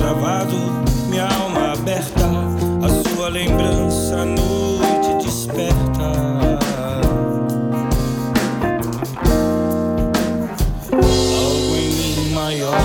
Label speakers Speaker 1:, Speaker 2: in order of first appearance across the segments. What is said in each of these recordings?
Speaker 1: travado, minha alma aberta, a sua lembrança à noite desperta. Algo em mim maior.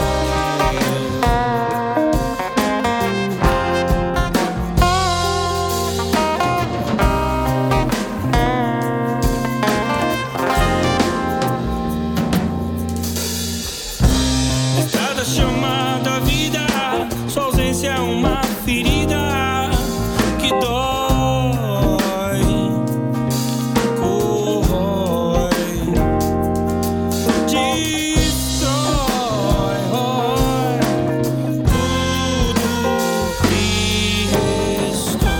Speaker 1: Chamada vida, sua ausência é uma ferida que dói, corrói, destrói, tudo que restou.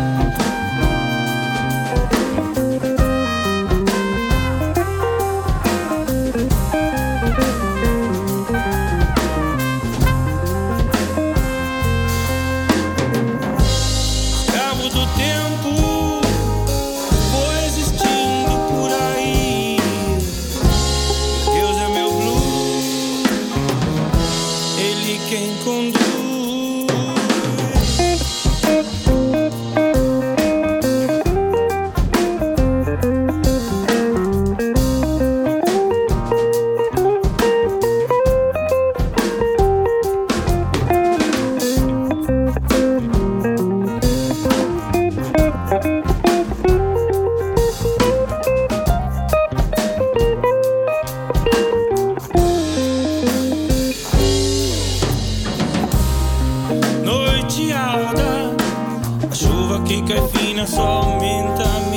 Speaker 1: Do tempo vou existindo por aí. Deus é meu blues, Ele quem conduz. Noiteada, a chuva que cai fina só aumenta a